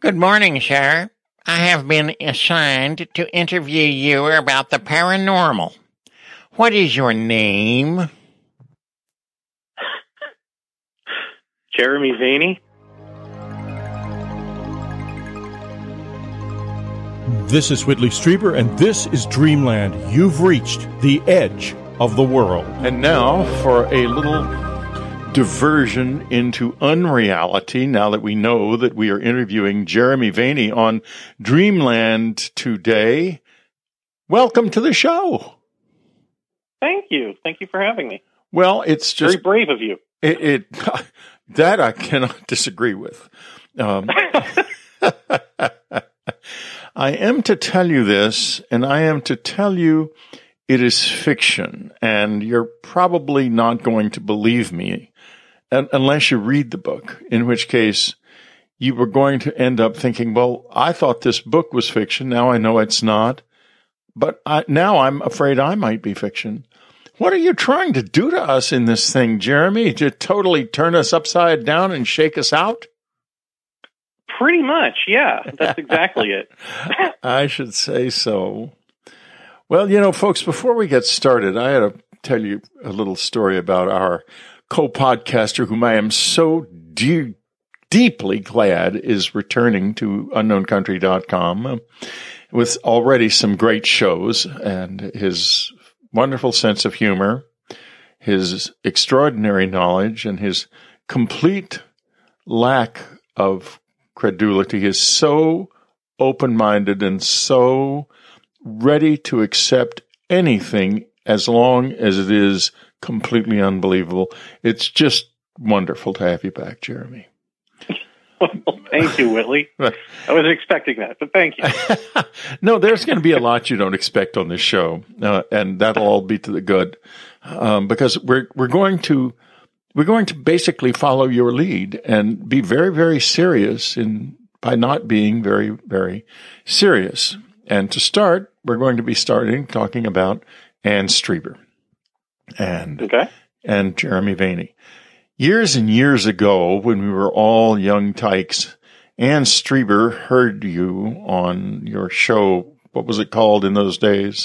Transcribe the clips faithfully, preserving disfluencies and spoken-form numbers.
Good morning, sir. I have been assigned to interview you about the paranormal. What is your name? Jeremy Vaney. This is Whitley Strieber, and this is Dreamland. You've reached the edge of the world. And now for a little diversion into unreality, now that we know that we are interviewing Jeremy Vaney on Dreamland today. Welcome to the show. Thank you. Thank you for having me. Well, it's just... Very brave of you. It, it that I cannot disagree with. Um, I am to tell you this, and I am to tell you it is fiction, and you're probably not going to believe me unless you read the book, in which case you were going to end up thinking, well, I thought this book was fiction. Now I know it's not. But I, now I'm afraid I might be fiction. What are you trying to do to us in this thing, Jeremy? To totally turn us upside down and shake us out? Pretty much, yeah. That's exactly it. I should say so. Well, you know, folks, before we get started, I had to tell you a little story about our co-podcaster, whom I am so de- deeply glad is returning to unknown country dot com with already some great shows, and his wonderful sense of humor, his extraordinary knowledge, and his complete lack of credulity is so open-minded and so ready to accept anything as long as it is completely unbelievable. It's just wonderful to have you back, Jeremy. Well, thank you, Whitley. I wasn't expecting that, but thank you. No, there's going to be a lot you don't expect on this show, uh, and that'll all be to the good, um, because we're we're going to we're going to basically follow your lead and be very, very serious in by not being very, very serious. And to start, we're going to be starting talking about Anne Strieber and okay. and Jeremy Vaney. Years and years ago, when we were all young tykes, Anne Strieber heard you on your show. What was it called in those days?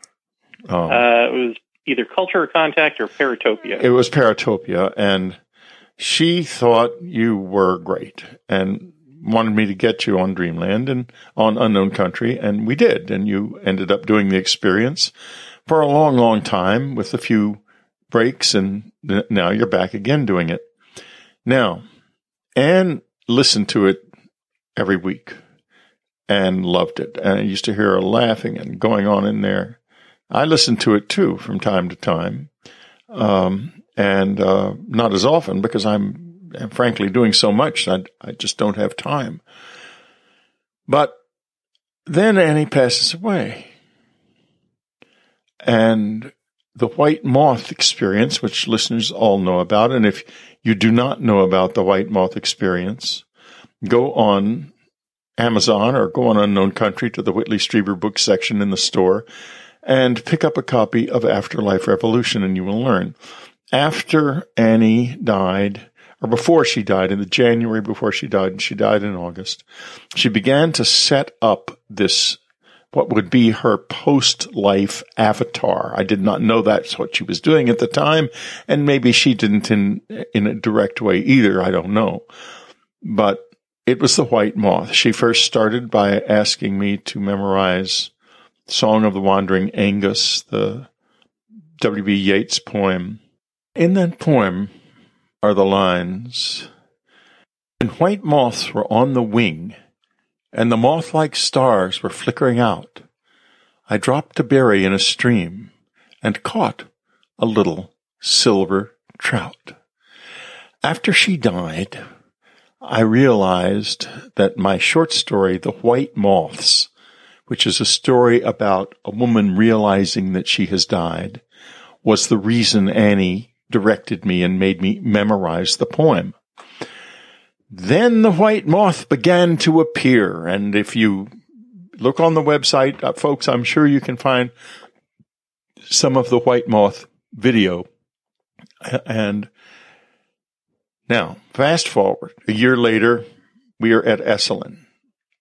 Um, uh, it was either Culture or Contact or Paratopia. It was Paratopia, and she thought you were great and wanted me to get you on Dreamland and on Unknown Country, and we did. And you ended up doing the experience for a long, long time with a few breaks, and now you're back again doing it. Now, Anne listened to it every week and loved it. And I used to hear her laughing and going on in there. I listened to it too from time to time, um, and uh, not as often because I'm, I'm frankly doing so much I, I just don't have time. But then Annie passes away, and the White Moth experience, which listeners all know about, and if you do not know about the White Moth experience, go on Amazon or go on Unknown Country to the Whitley Strieber book section in the store and pick up a copy of Afterlife Revolution, and you will learn. After Annie died, or before she died, in the January before she died, and she died in August, she began to set up this what would be her post-life avatar. I did not know that's what she was doing at the time, and maybe she didn't in in a direct way either. I don't know. But it was the White Moth. She first started by asking me to memorize Song of the Wandering Aengus, the W B Yeats poem. In that poem are the lines, "And white moths were on the wing, and the moth-like stars were flickering out. I dropped a berry in a stream and caught a little silver trout." After she died, I realized that my short story, The White Moths, which is a story about a woman realizing that she has died, was the reason Annie directed me and made me memorize the poem. Then the White Moth began to appear, and if you look on the website, uh, folks, I'm sure you can find some of the White Moth video. And now, fast forward, a year later, we are at Esalen.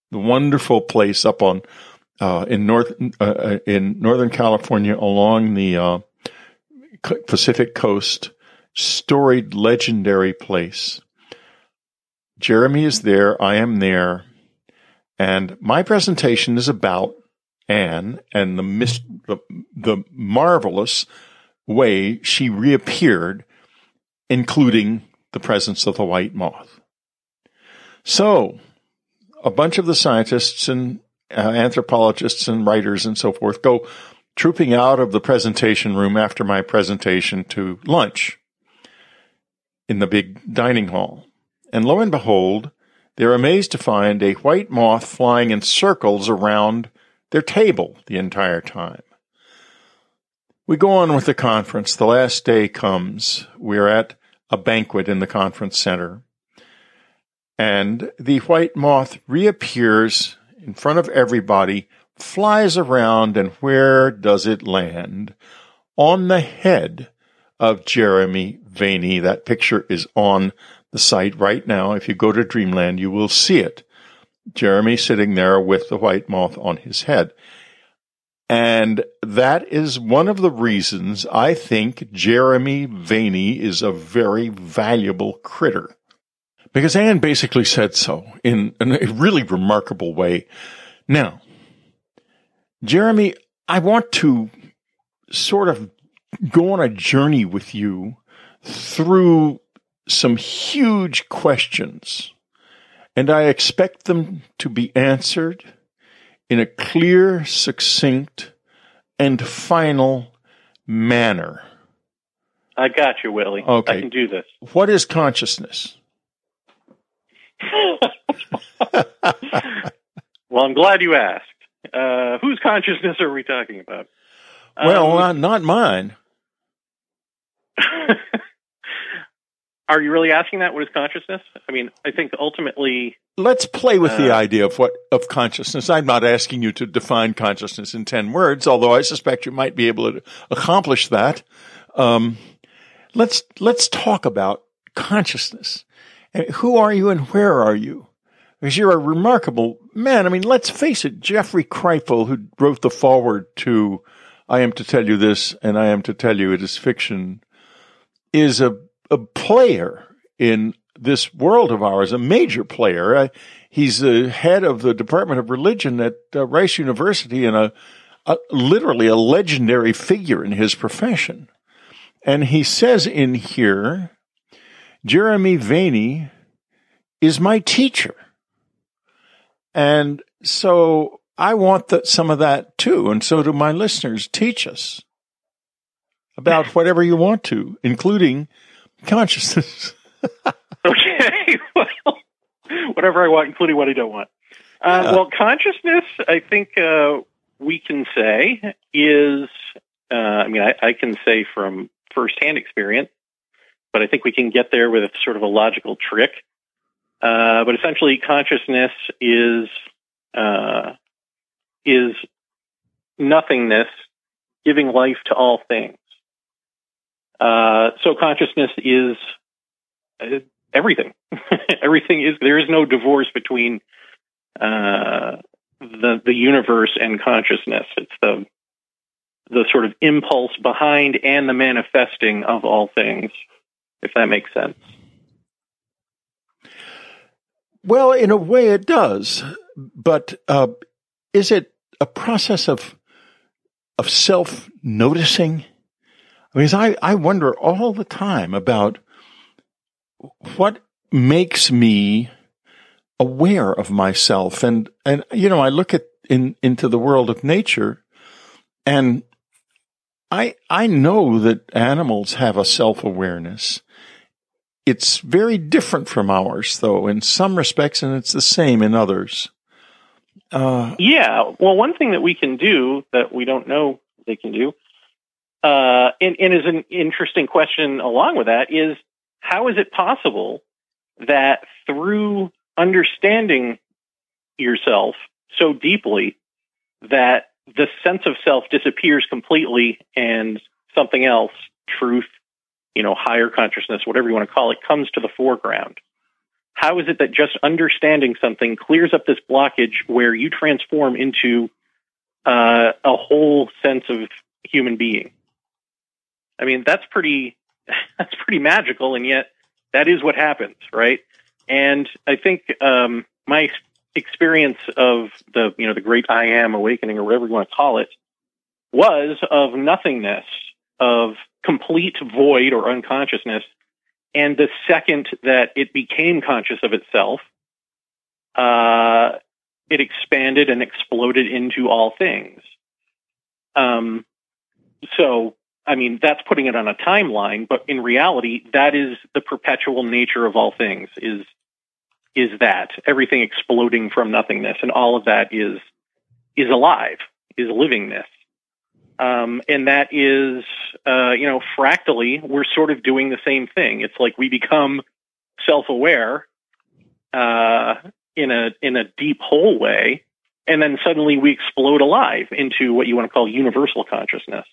the wonderful place up on uh, in North uh, in Northern California along the uh, Pacific coast, storied, legendary place. Jeremy is there. I am there. And my presentation is about Anne and the, mis- the, the marvelous way she reappeared, including the presence of the white moth. So, a bunch of the scientists and uh, anthropologists and writers and so forth go trooping out of the presentation room after my presentation to lunch in the big dining hall. And lo and behold, they're amazed to find a white moth flying in circles around their table the entire time. We go on with the conference. The last day comes. We're at a banquet in the conference center. And the white moth reappears in front of everybody, flies around, and where does it land? On the head of Jeremy Vaeni. That picture is on the site right now. If you go to Dreamland, you will see it. Jeremy sitting there with the white moth on his head. And that is one of the reasons I think Jeremy Vaeni is a very valuable critter. Because Anne basically said so in, in a really remarkable way. Now, Jeremy, I want to sort of go on a journey with you through some huge questions, and I expect them to be answered in a clear, succinct, and final manner. I got you, Willie. Okay. I can do this. What is consciousness? Well, I'm glad you asked. Uh, whose consciousness are we talking about? Well, Um, not, not mine. Are you really asking that? What is consciousness? I mean, I think ultimately, Let's play with the Uh, idea of what of consciousness. I'm not asking you to define consciousness in ten words, although I suspect you might be able to accomplish that. Um, let's let's talk about consciousness. And who are you and where are you? Because you're a remarkable man. I mean, let's face it, Jeffrey Kripal, who wrote the foreword to I Am to Tell You This and I Am to Tell You It Is Fiction, is a, a player in this world of ours, a major player. Uh, he's the head of the Department of Religion at uh, Rice University and a, a literally a legendary figure in his profession. And he says in here, Jeremy Vaeni is my teacher. And so I want that, some of that too. And so do my listeners. Teach us about whatever you want to, including consciousness. okay, well, whatever I want, including what I don't want. Uh, Yeah. Well, consciousness, I think uh, we can say is, uh, I mean, I, I can say from firsthand experience, but I think we can get there with a sort of a logical trick. Uh, but essentially, consciousness is uh, is nothingness giving life to all things. Uh, so consciousness is uh, everything. Everything is, there is no divorce between uh, the the universe and consciousness. It's the the sort of impulse behind and the manifesting of all things, if that makes sense. Well, in a way it does, but uh, is it a process of of self-noticing? Because I, I wonder all the time about what makes me aware of myself. And, and you know, I look at in into the world of nature, and I I know that animals have a self-awareness. It's very different from ours, though, in some respects, and it's the same in others. Uh, Yeah. Well, one thing that we can do that we don't know they can do, uh, and, and is an interesting question along with that, is how is it possible that through understanding yourself so deeply that the sense of self disappears completely and something else, truth, you know, higher consciousness, whatever you want to call it, comes to the foreground? how is it that just understanding something clears up this blockage where you transform into uh, a whole sense of human being? I mean, that's pretty, that's pretty magical, and yet that is what happens, right? And I think um, my experience of the, you know, the great I am awakening, or whatever you want to call it, was of nothingness, of complete void or unconsciousness. And the second that it became conscious of itself, uh, it expanded and exploded into all things. Um, so, I mean, that's putting it on a timeline, but in reality, that is the perpetual nature of all things, is is that everything exploding from nothingness, and all of that is is alive, is livingness. Um, and that is, uh, you know, fractally, we're sort of doing the same thing. It's like we become self-aware uh, in a in a deep whole way, and then suddenly we explode alive into what you want to call universal consciousness.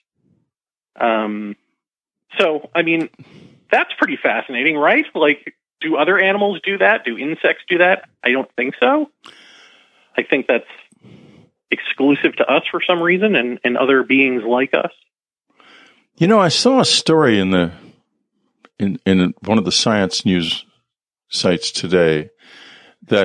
Um, so, I mean, that's pretty fascinating, right? Like, do other animals do that? Do insects do that? I don't think so. I think that's exclusive to us for some reason, and, and other beings like us. You know, I saw a story in the in in one of the science news sites today that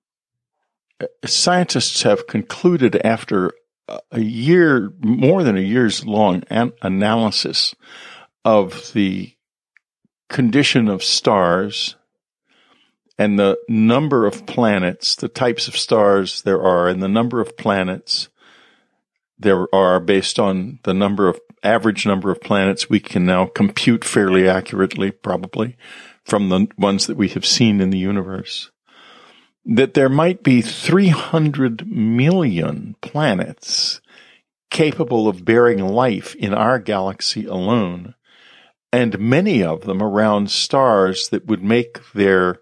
scientists have concluded after a year, more than a year's long an- analysis of the condition of stars and the number of planets, the types of stars there are, and the number of planets there are based on the number of average number of planets we can now compute fairly accurately, probably, from the ones that we have seen in the universe, that there might be three hundred million planets capable of bearing life in our galaxy alone, and many of them around stars that would make their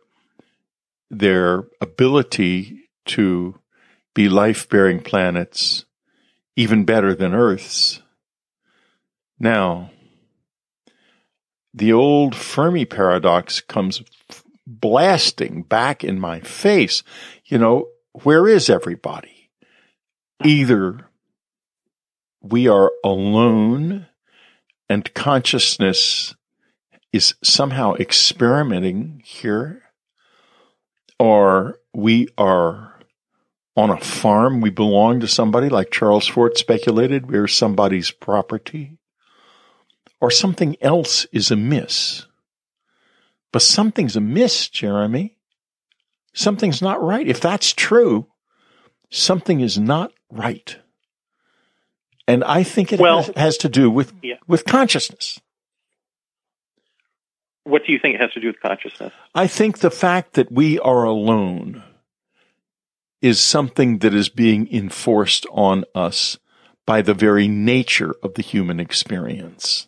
their ability to be life-bearing planets even better than Earth's. Now, the old Fermi paradox comes blasting back in my face. You know, where is everybody? Either we are alone and consciousness is somehow experimenting here, or we are on a farm. We belong to somebody, like Charles Fort speculated. We're somebody's property. Or something else is amiss. But something's amiss, Jeremy. Something's not right. If that's true, something is not right. And I think it well, has, has to do with, yeah. with consciousness. What do you think it has to do with consciousness? I think the fact that we are alone is something that is being enforced on us by the very nature of the human experience.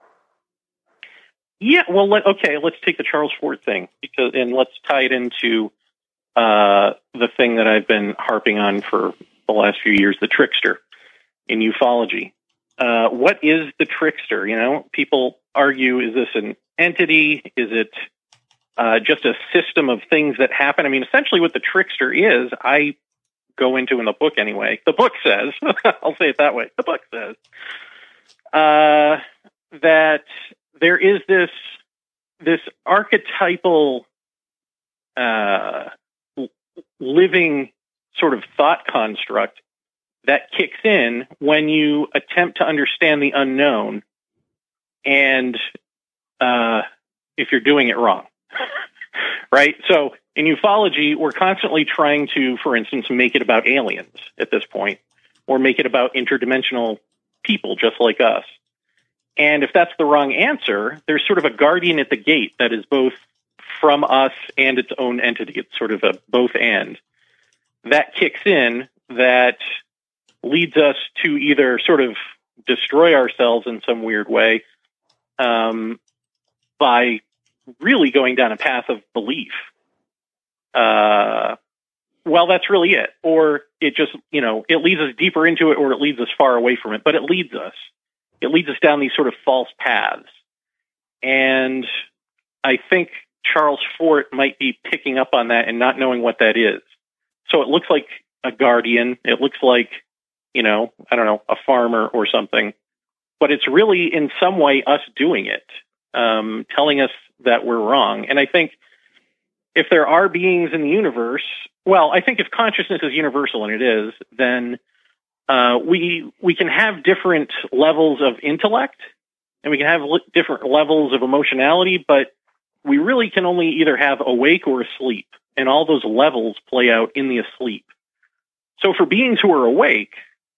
Yeah, well, let, okay, let's take the Charles Fort thing, because, and let's tie it into uh, the thing that I've been harping on for the last few years, the trickster in ufology. Uh, what is the trickster? You know, people argue, is this an entity? Is it uh, just a system of things that happen? I mean, essentially what the trickster is, I go into in the book anyway. The book says, I'll say it that way, the book says, uh, that there is this this archetypal uh, living sort of thought construct that kicks in when you attempt to understand the unknown, and uh, if you're doing it wrong, right? So in ufology, we're constantly trying to, for instance, make it about aliens at this point, or make it about interdimensional people just like us. And if that's the wrong answer, there's sort of a guardian at the gate that is both from us and its own entity. It's sort of a both and. That kicks in, that leads us to either sort of destroy ourselves in some weird way um, by really going down a path of belief. Uh, well, that's really it. Or it just, you know, it leads us deeper into it, or it leads us far away from it, but it leads us. It leads us down these sort of false paths. And I think Charles Fort might be picking up on that and not knowing what that is. So it looks like a guardian. It looks like, you know, I don't know, a farmer or something. But it's really in some way us doing it, um, telling us that we're wrong. And I think if there are beings in the universe, well, I think if consciousness is universal, and it is, then uh, we we can have different levels of intellect, and we can have li- different levels of emotionality, but we really can only either have awake or asleep, and all those levels play out in the asleep. So for beings who are awake,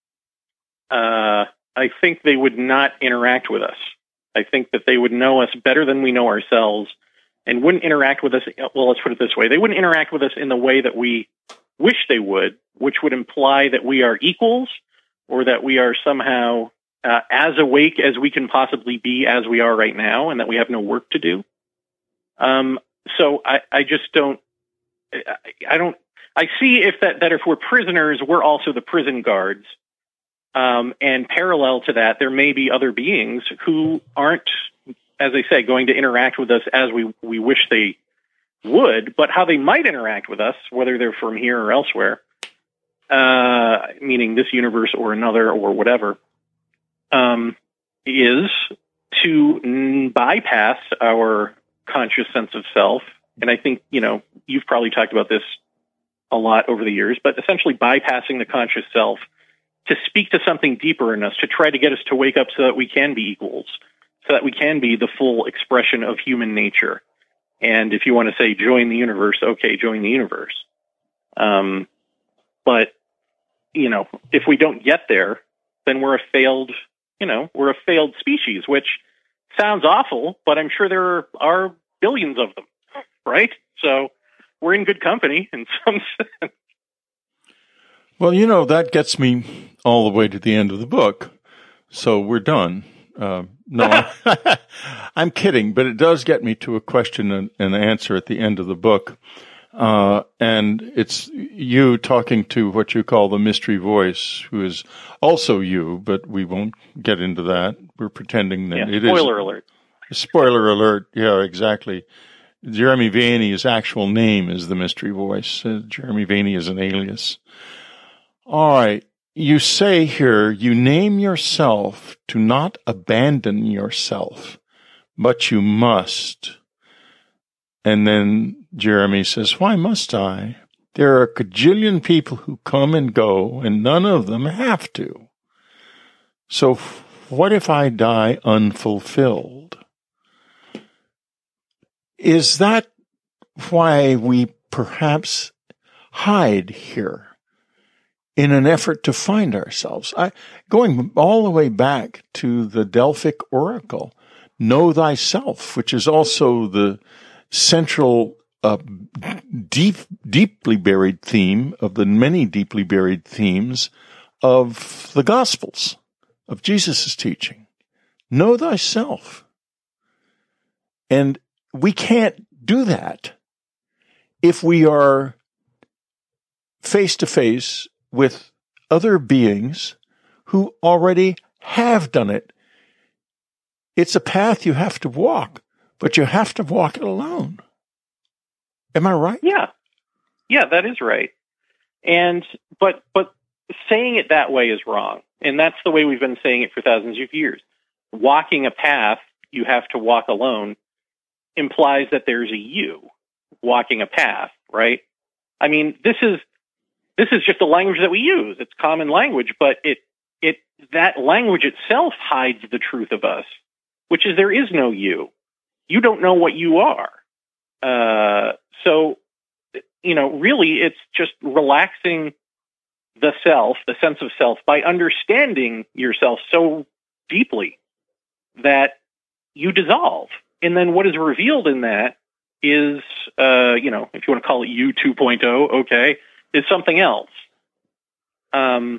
uh, I think they would not interact with us. I think that they would know us better than we know ourselves, and wouldn't interact with us. Well, let's put it this way. They wouldn't interact with us in the way that we wish they would, which would imply that we are equals, or that we are somehow uh, as awake as we can possibly be as we are right now, and that we have no work to do. Um, so I, I just don't, I, I don't, I see if that, that if we're prisoners, we're also the prison guards. Um, and parallel to that, there may be other beings who aren't, as I say, going to interact with us as we, we wish they would, but how they might interact with us, whether they're from here or elsewhere, uh, meaning this universe or another or whatever, um, is to n- bypass our conscious sense of self. And I think, you know, you've probably talked about this a lot over the years, but essentially bypassing the conscious self to speak to something deeper in us, to try to get us to wake up so that we can be equals, so that we can be the full expression of human nature. And if you want to say join the universe, okay, join the universe. Um, but, you know, if we don't get there, then we're a failed, you know, we're a failed species, which sounds awful, but I'm sure there are, are billions of them, right? So we're in good company in some sense. Well, you know, that gets me all the way to the end of the book. So we're done. Uh, no, I'm kidding, but it does get me to a question and an answer at the end of the book. Uh, and it's you talking to what you call the mystery voice, who is also you, but we won't get into that. We're pretending that yeah, it is. Spoiler alert. Spoiler alert. Yeah, exactly. Jeremy Vaeni's actual name is the mystery voice. Uh, Jeremy Vaeni is an alias. All right. You say here, you name yourself to not abandon yourself, but you must. And then Jeremy says, why must I? There are a cajillion people who come and go, and none of them have to. So what if I die unfulfilled? Is that why we perhaps hide here in an effort to find ourselves? I, going all the way back to the Delphic oracle, know thyself, which is also the central uh, deep, deeply buried theme of the many deeply buried themes of the Gospels, of Jesus' teaching. Know thyself. And we can't do that if we are face to face with other beings who already have done it. It's a path you have to walk, but you have to walk it alone. Am I right? Yeah. Yeah, that is right. And, but, but saying it that way is wrong. And that's the way we've been saying it for thousands of years. Walking a path you have to walk alone implies that there's a you walking a path, right? I mean, this is, this is just the language that we use. It's common language, but it, it, that language itself hides the truth of us, which is there is no you. You don't know what you are. Uh, so, you know, really it's just relaxing the self, the sense of self, by understanding yourself so deeply that you dissolve. And then what is revealed in that is, uh, you know, if you want to call it you two point oh, okay, is something else. Um,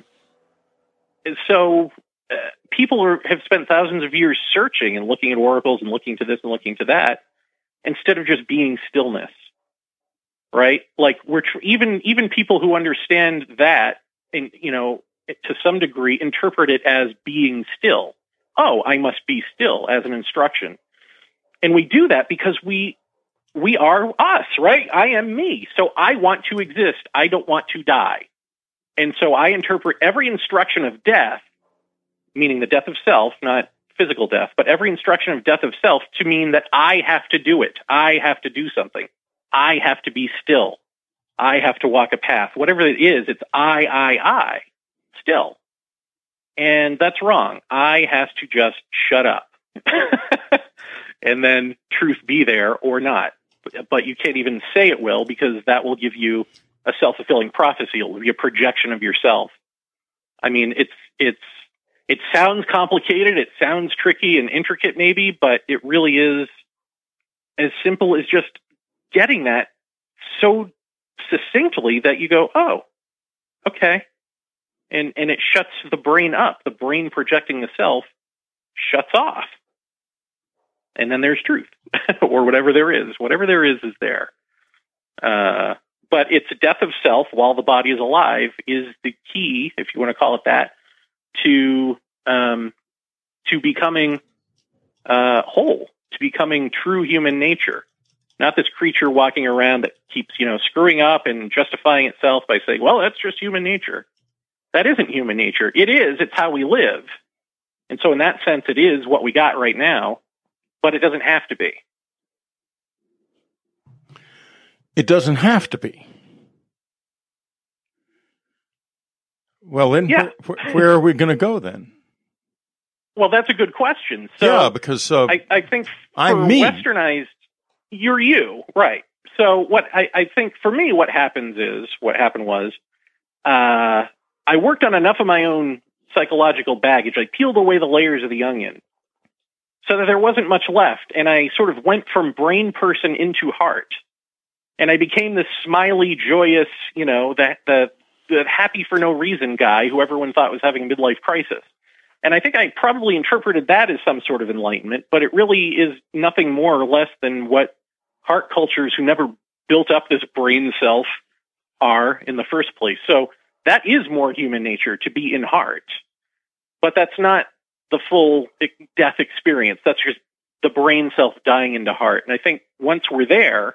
so uh, people are, have spent thousands of years searching and looking at oracles and looking to this and looking to that, instead of just being stillness, right? Like we're tr- even even people who understand that, and you know, to some degree, interpret it as being still. Oh, I must be still as an instruction. And we do that because we we are us, right? I am me. So I want to exist. I don't want to die. And so I interpret every instruction of death, meaning the death of self, not physical death, but every instruction of death of self to mean that I have to do it. I have to do something. I have to be still. I have to walk a path. Whatever it is, it's I, I, I, still. And that's wrong. I has to just shut up. And then truth be there or not. But you can't even say it will, because that will give you a self-fulfilling prophecy. It will be a projection of yourself. I mean, it's it's it sounds complicated. It sounds tricky and intricate maybe, but it really is as simple as just getting that so succinctly that you go, oh, okay. And and it shuts the brain up. The brain projecting the self shuts off. And then there's truth, or whatever there is. Whatever there is, is there. Uh, but it's death of self while the body is alive is the key, if you want to call it that, to um, to becoming uh, whole, to becoming true human nature. Not this creature walking around that keeps, you know, screwing up and justifying itself by saying, well, that's just human nature. That isn't human nature. It is. It's how we live. And so in that sense, it is what we got right now. But it doesn't have to be. It doesn't have to be. Well, then yeah. where, where are we going to go then? Well, that's a good question. So yeah, because uh, I, I think for I'm me. Westernized, you're you, right? So what I, I think for me, what happens is what happened was uh, I worked on enough of my own psychological baggage. I peeled away the layers of the onion, so that there wasn't much left. And I sort of went from brain person into heart. And I became this smiley, joyous, you know, that the, the happy for no reason guy who everyone thought was having a midlife crisis. And I think I probably interpreted that as some sort of enlightenment, but it really is nothing more or less than what heart cultures who never built up this brain self are in the first place. So that is more human nature, to be in heart. But that's not the full death experience. That's just the brain self dying into heart. And I think once we're there,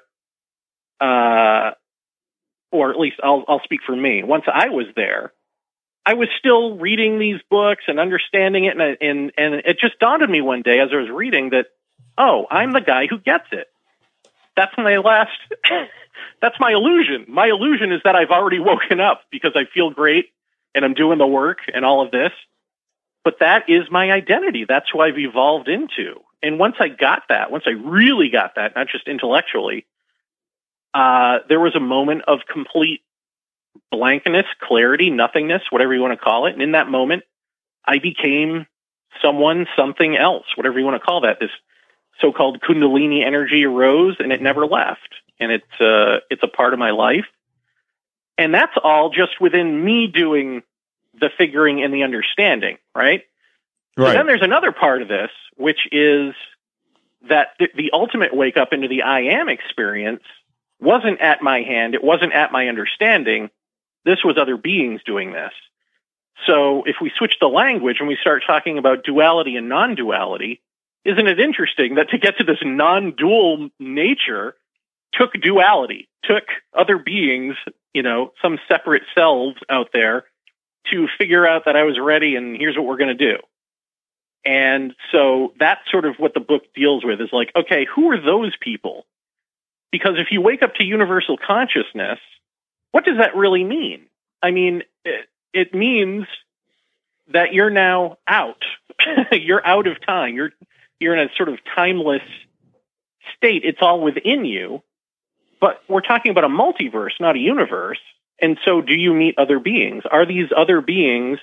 uh, or at least I'll, I'll speak for me. Once I was there, I was still reading these books and understanding it. And, and, and it just dawned on me one day as I was reading that, oh, I'm the guy who gets it. That's my last, that's my illusion. My illusion is that I've already woken up because I feel great and I'm doing the work and all of this. But that is my identity. That's who I've evolved into. And once I got that, once I really got that, not just intellectually, uh, there was a moment of complete blankness, clarity, nothingness, whatever you want to call it. And in that moment, I became someone, something else, whatever you want to call that. This so-called Kundalini energy arose, and it never left. And it's uh, it's a part of my life. And that's all just within me doing the figuring and the understanding, right? Right. And then there's another part of this, which is that the, the ultimate wake up into the I am experience wasn't at my hand. It wasn't at my understanding. This was other beings doing this. So if we switch the language and we start talking about duality and non-duality, isn't it interesting that to get to this non-dual nature took duality, took other beings, you know, some separate selves out there to figure out that I was ready and here's what we're going to do. And so that's sort of what the book deals with, is like, okay, who are those people? Because if you wake up to universal consciousness, what does that really mean? I mean, it, it means that you're now out. You're out of time. You're, you're in a sort of timeless state. It's all within you, but we're talking about a multiverse, not a universe. And so do you meet other beings? Are these other beings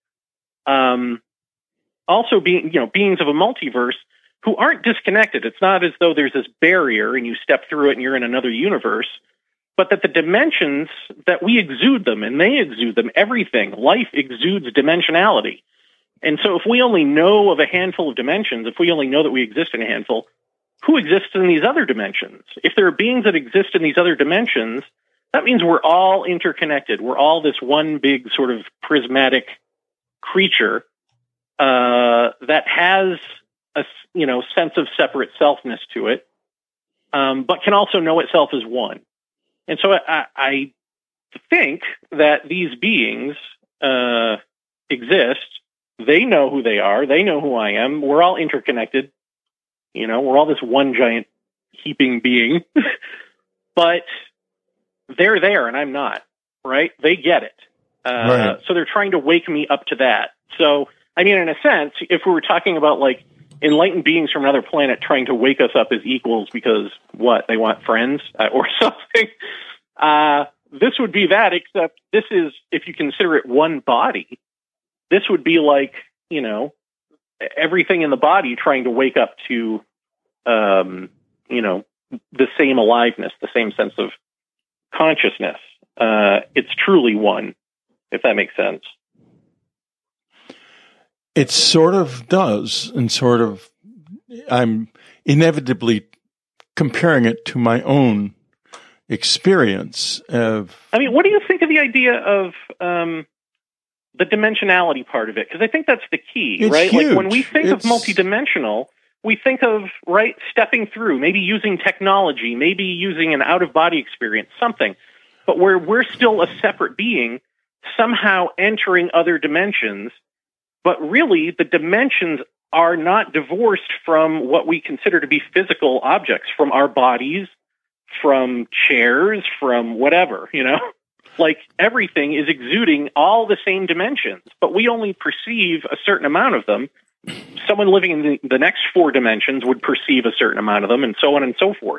um, also being, you know, beings of a multiverse who aren't disconnected? It's not as though there's this barrier and you step through it and you're in another universe, but that the dimensions that we exude them and they exude them, everything, life exudes dimensionality. And so if we only know of a handful of dimensions, if we only know that we exist in a handful, who exists in these other dimensions? If there are beings that exist in these other dimensions, that means we're all interconnected. We're all this one big sort of prismatic creature uh, that has a, you know, sense of separate selfness to it. um, but can also know itself as one. And so I, I think that these beings uh, exist. They know who they are. They know who I am. We're all interconnected. You know, we're all this one giant heaping being. But they're there and I'm not, right? They get it. Uh, right. So they're trying to wake me up to that. So, I mean, in a sense, if we were talking about like enlightened beings from another planet trying to wake us up as equals because what, they want friends uh, or something, uh, this would be that, except this is, if you consider it one body, this would be like, you know, everything in the body trying to wake up to, um, you know, the same aliveness, the same sense of consciousness. Uh, it's truly one, if that makes sense. It sort of does, and sort of, I'm inevitably comparing it to my own experience of... I mean, what do you think of the idea of um, the dimensionality part of it? Because I think that's the key, it's right? Huge. Like when we think it's... of multidimensional, we think of, right, stepping through, maybe using technology, maybe using an out-of-body experience, something. But where we're still a separate being, somehow entering other dimensions, but really the dimensions are not divorced from what we consider to be physical objects, from our bodies, from chairs, from whatever, you know? Like everything is exuding all the same dimensions, but we only perceive a certain amount of them. Someone living in the, the next four dimensions would perceive a certain amount of them, and so on and so forth.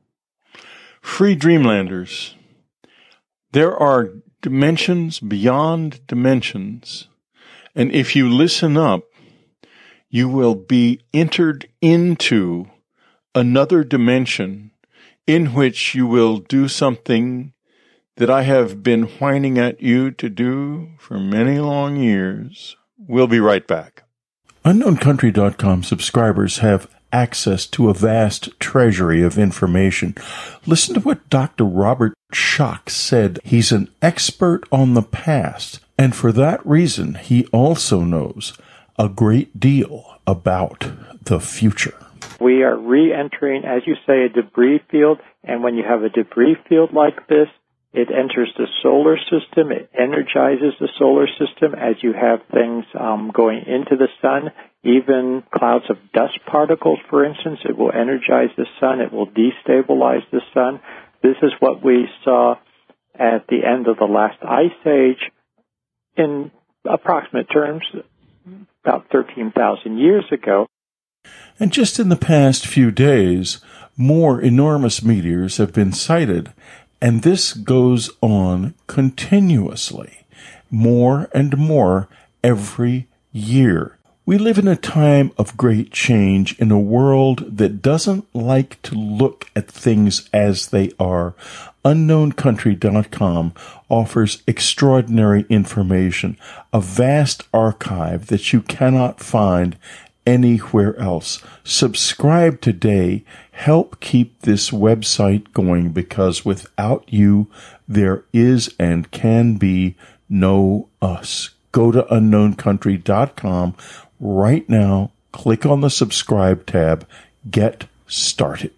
Free Dreamlanders. There are dimensions beyond dimensions, and if you listen up, you will be entered into another dimension in which you will do something that I have been whining at you to do for many long years. We'll be right back. unknown country dot com subscribers have access to a vast treasury of information. Listen to what Doctor Robert Schoch said. He's an expert on the past, and for that reason, he also knows a great deal about the future. We are re-entering, as you say, a debris field, and when you have a debris field like this, it enters the solar system. It energizes the solar system as you have things um, going into the sun. Even clouds of dust particles, for instance, it will energize the sun. It will destabilize the sun. This is what we saw at the end of the last ice age in approximate terms about thirteen thousand years ago. And just in the past few days, more enormous meteors have been sighted. And this goes on continuously, more and more every year. We live in a time of great change in a world that doesn't like to look at things as they are. unknown country dot com offers extraordinary information, a vast archive that you cannot find anywhere else. Subscribe today. Help keep this website going, because without you, there is and can be no us. Go to unknown country dot com right now. Click on the subscribe tab. Get started.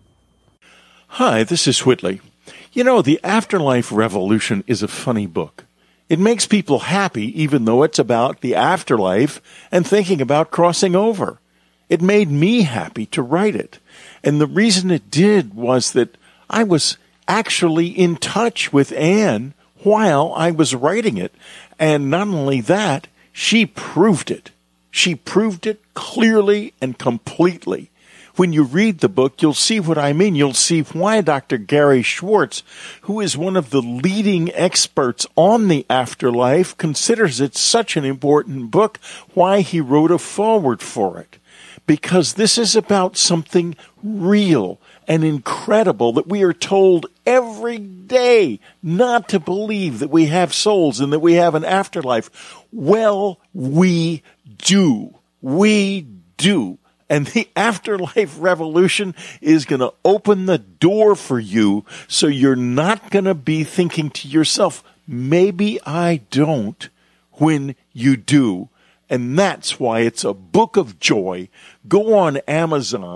Hi, this is Whitley. You know, The Afterlife Revolution is a funny book. It makes people happy, even though it's about the afterlife and thinking about crossing over. It made me happy to write it. And the reason it did was that I was actually in touch with Anne while I was writing it. And not only that, she proved it. She proved it clearly and completely. When you read the book, you'll see what I mean. You'll see why Doctor Gary Schwartz, who is one of the leading experts on the afterlife, considers it such an important book, why he wrote a foreword for it. Because this is about something real and incredible that we are told every day not to believe that we have souls and that we have an afterlife. Well, we do. We do. And the afterlife revolution is going to open the door for you, so you're not going to be thinking to yourself, maybe I don't, when you do. And that's why it's a book of joy. Go on Amazon,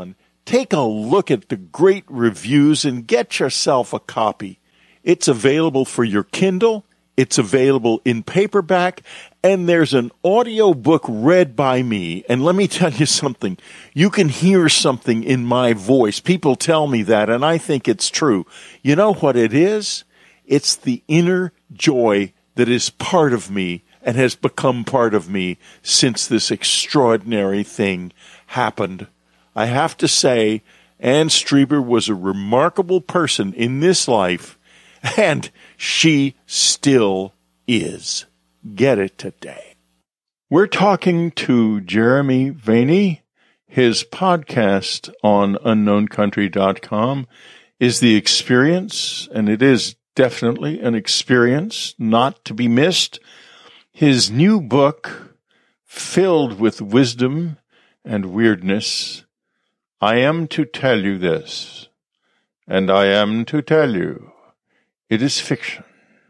take a look at the great reviews and get yourself a copy. It's available for your Kindle. It's available in paperback, and there's an audio book read by me. And let me tell you something. You can hear something in my voice. People tell me that, and I think it's true. You know what it is? It's the inner joy that is part of me and has become part of me since this extraordinary thing happened. I have to say, Ann Strieber was a remarkable person in this life, and she still is. Get it today. We're talking to Jeremy Vaeni. His podcast on unknown country dot com is The Experience, and it is definitely an experience not to be missed. His new book, filled with wisdom and weirdness, I am to tell you this, and I am to tell you, it is fiction.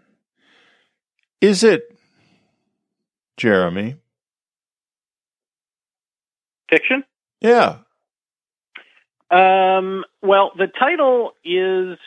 Is it, Jeremy? Fiction? Yeah. Um, well, the title is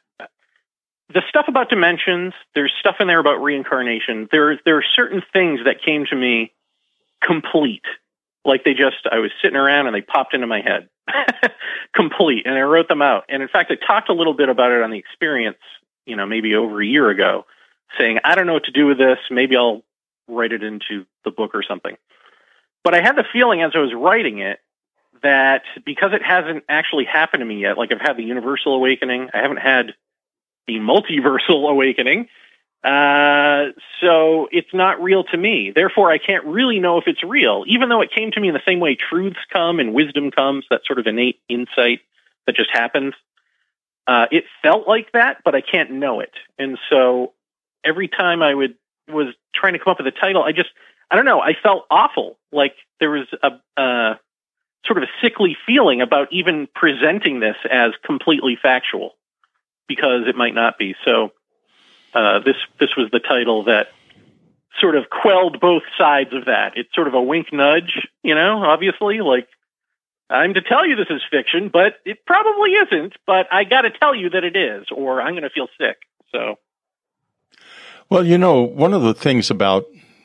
the stuff about dimensions. There's stuff in there about reincarnation. There, there are certain things that came to me complete. Like they just, I was sitting around and they popped into my head. Complete. And I wrote them out. And in fact, I talked a little bit about it on The Experience, you know, maybe over a year ago, saying, I don't know what to do with this. Maybe I'll write it into the book or something. But I had the feeling as I was writing it that because it hasn't actually happened to me yet, like I've had the universal awakening, I haven't had the multiversal awakening, uh, so it's not real to me. Therefore, I can't really know if it's real, even though it came to me in the same way truths come and wisdom comes, that sort of innate insight that just happens. Uh, it felt like that, but I can't know it. And so every time I would was trying to come up with a title, I just, I don't know, I felt awful. Like there was a uh, sort of a sickly feeling about even presenting this as completely factual, because it might not be. So uh, this this was the title that sort of quelled both sides of that. It's sort of a wink nudge, you know, obviously, like, I'm to tell you this is fiction, but it probably isn't, but I got to tell you that it is, or I'm going to feel sick. So, well, you know, one of the things about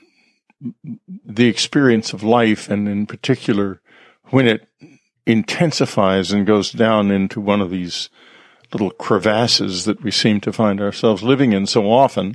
the experience of life, and in particular, when it intensifies and goes down into one of these little crevasses that we seem to find ourselves living in so often,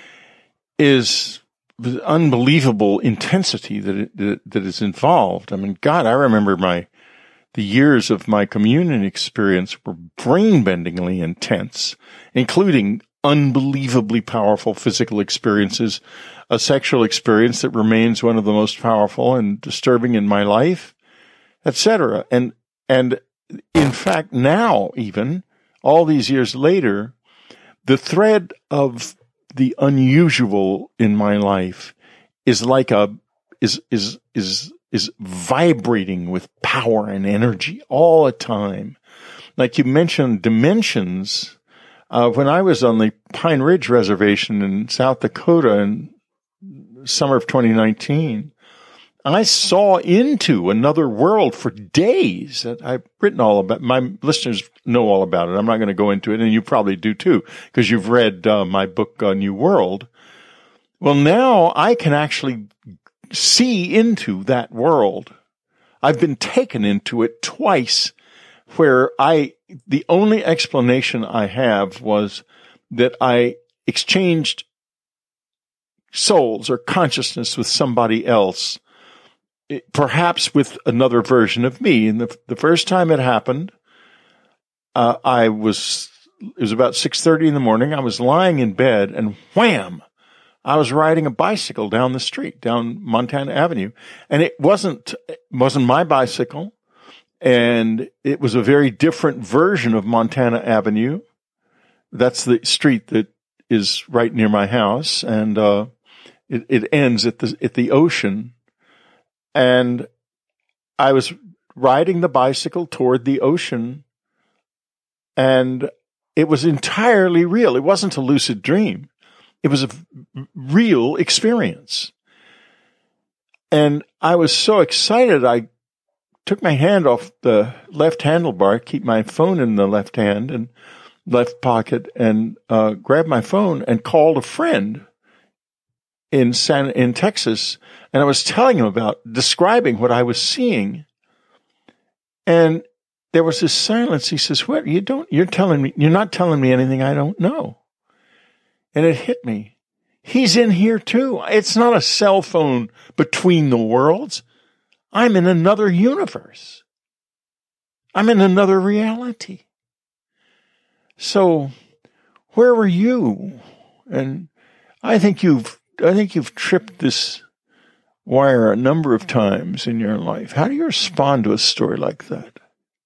is the unbelievable intensity that it, that, that is involved. I mean, God, I remember my the years of my communion experience were brain-bendingly intense, including unbelievably powerful physical experiences, a sexual experience that remains one of the most powerful and disturbing in my life, et cetera. And, and in fact, now even, all these years later, the thread of the unusual in my life is like a, is, is, is, is vibrating with power and energy all the time. Like you mentioned dimensions. Uh, when I was on the Pine Ridge Reservation in South Dakota in summer of twenty nineteen, I saw into another world for days. I've written all about, my listeners know all about it. I'm not going to go into it, and you probably do too, because you've read uh, my book, uh, New World. Well, now I can actually see into that world. I've been taken into it twice, where I, the only explanation I have was that I exchanged souls or consciousness with somebody else, perhaps with another version of me. And the, the first time it happened, uh, I was, it was about six thirty in the morning. I was lying in bed and wham, I was riding a bicycle down the street, down Montana Avenue. And it wasn't, it wasn't my bicycle. And it was a very different version of Montana Avenue. That's the street that is right near my house. And, uh, it, it ends at the, at the ocean. And I was riding the bicycle toward the ocean, and it was entirely real. It wasn't a lucid dream. It was a real experience. And I was so excited, I took my hand off the left handlebar, keep my phone in the left hand and left pocket, and uh, grabbed my phone and called a friend in San in Texas, and I was telling him about describing what I was seeing, and there was this silence. He says, "What you don't? You're telling me you're not telling me anything I don't know," and it hit me. He's in here too. It's not a cell phone between the worlds. I'm in another universe. I'm in another reality. So, where were you? And I think you've, I think you've tripped this wire a number of times in your life. How do you respond to a story like that?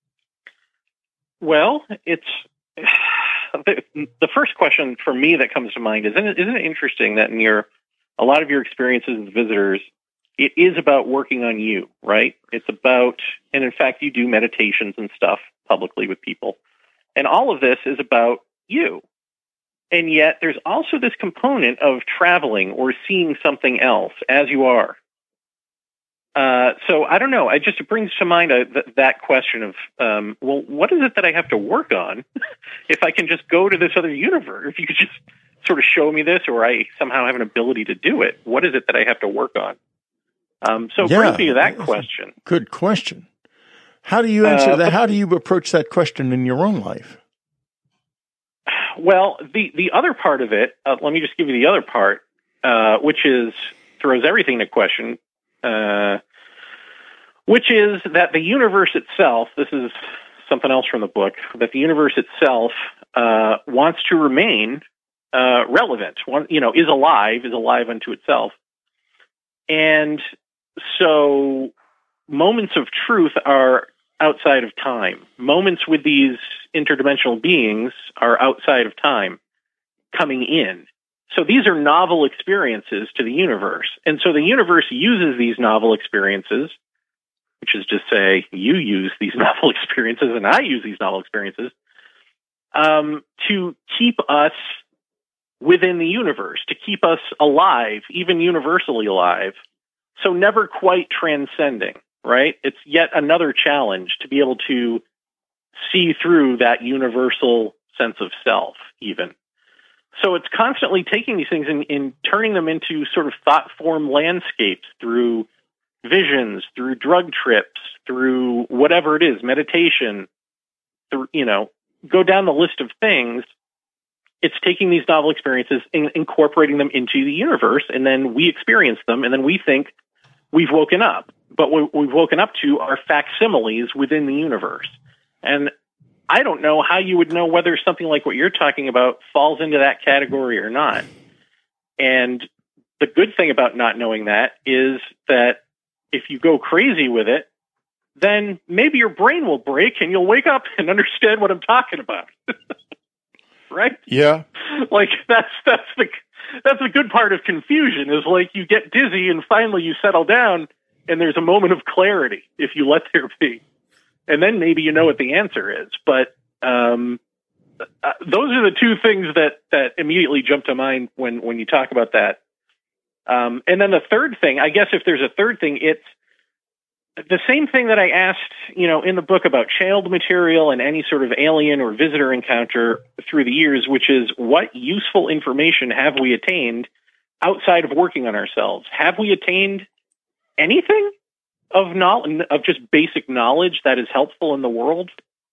Well, it's the, the first question for me that comes to mind is: isn't it, isn't it interesting that in your a lot of your experiences with visitors, it is about working on you, right? It's about, and in fact, you do meditations and stuff publicly with people. And all of this is about you. And yet there's also this component of traveling or seeing something else as you are. Uh, so I don't know. I just, it brings to mind a, th- that question of, um, well, what is it that I have to work on if I can just go to this other universe? If you could just sort of show me this, or I somehow have an ability to do it, what is it that I have to work on? Um, so it yeah, brings me to that question. Good question. How do you answer uh, that? How do you approach that question in your own life? Well, the, the other part of it, uh, let me just give you the other part, uh, which is throws everything into question, uh, which is that the universe itself, this is something else from the book, that the universe itself uh, wants to remain uh, relevant, one, you know, is alive, is alive unto itself. And so moments of truth are outside of time. Moments with these interdimensional beings are outside of time coming in. So these are novel experiences to the universe. And so the universe uses these novel experiences, which is to say you use these novel experiences and I use these novel experiences, um, to keep us within the universe, to keep us alive, even universally alive. So never quite transcending, right? It's yet another challenge to be able to see through that universal sense of self, even. So it's constantly taking these things and, and turning them into sort of thought form landscapes through visions, through drug trips, through whatever it is, meditation, through, you know, go down the list of things. It's taking these novel experiences and incorporating them into the universe, and then we experience them, and then we think we've woken up. But what we've woken up to are facsimiles within the universe. And I don't know how you would know whether something like what you're talking about falls into that category or not. And the good thing about not knowing that is that if you go crazy with it, then maybe your brain will break and you'll wake up and understand what I'm talking about. Right? Yeah. Like that's that's the that's the good part of confusion, is like you get dizzy and finally you settle down and there's a moment of clarity if you let there be. And then maybe you know what the answer is. But um, uh, those are the two things that, that immediately jump to mind when, when you talk about that. Um, and then the third thing, I guess if there's a third thing, it's the same thing that I asked, you know, in the book about child material and any sort of alien or visitor encounter through the years, which is what useful information have we attained outside of working on ourselves? Have we attained anything of knowledge, of just basic knowledge that is helpful in the world?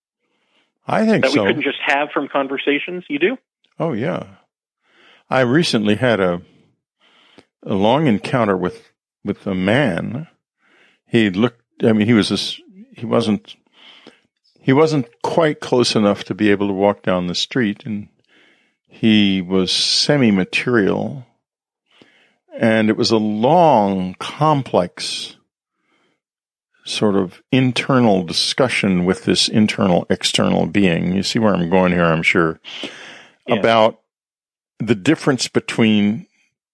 I think that so. we couldn't just have from conversations. You do? Oh yeah. I recently had a a long encounter with with a man. He looked. I mean, he was a, he wasn't he wasn't quite close enough to be able to walk down the street, and he was semi-material, and it was a long, complex sort of internal discussion with this internal external being. You see where I'm going here, I'm sure, yeah. about the difference between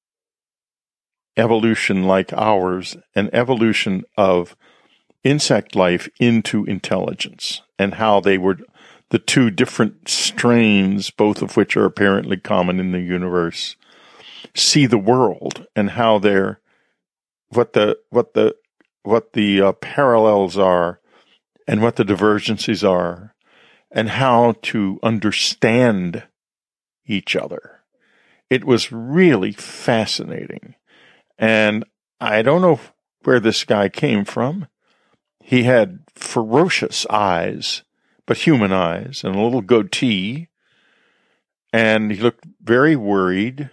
evolution like ours and evolution of insect life into intelligence, and how they were the two different strains, both of which are apparently common in the universe, see the world, and how they're what the what the what the uh, parallels are and what the divergencies are and how to understand each other. It was really fascinating. And I don't know where this guy came from. He had ferocious eyes, but human eyes, and a little goatee. And he looked very worried.